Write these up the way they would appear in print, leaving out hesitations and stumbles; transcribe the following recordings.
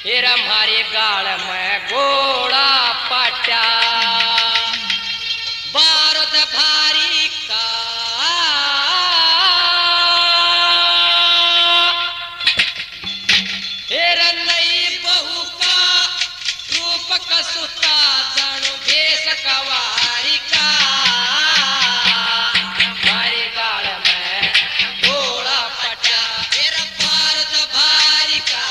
फिर हमारे गाल में घोड़ा पाटा बारूद भारी का फिर नई बहू का रूप कसुता जानो भेष कवारी का हमारे गाल में घोड़ा पटा फिर बारूद भारी का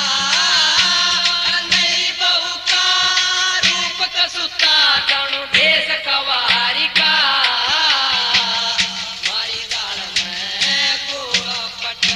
नई बहू का रूप कसुता जानो भेष कवारी का हमारे गाल में घोड़ा पटा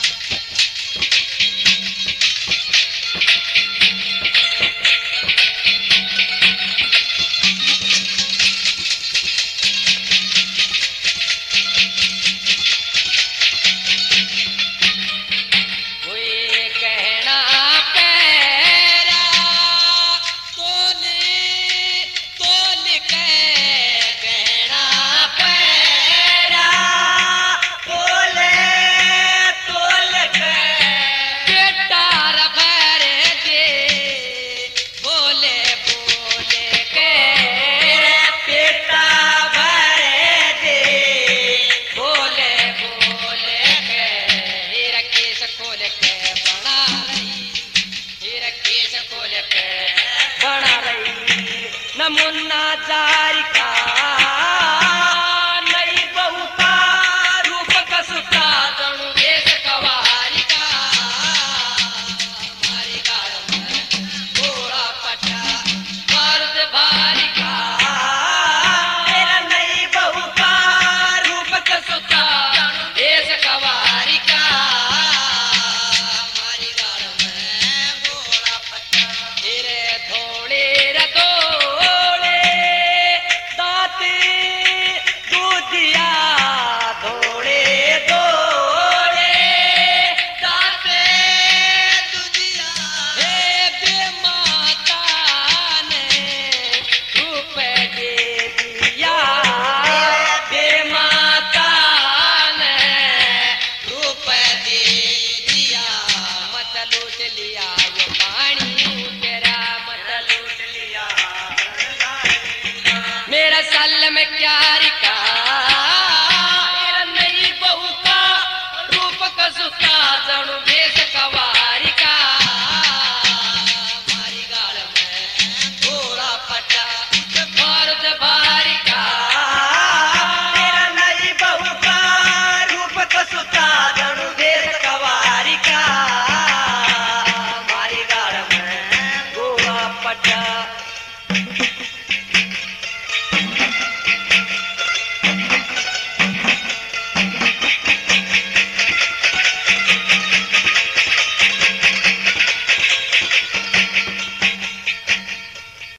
मुन्ना जारी का नई बहू का रूप कसुता जणु भेष कवारी का हमारी गाल में घोड़ा पटा बारूद भारी का मेरा नई बहू का रूप कसुता जणु भेष कवारी का हमारी गाल में घोड़ा पटा तेरे थोड़े रतो मेरा साल में क्या रिका नई बहू का रूप कसुता जणु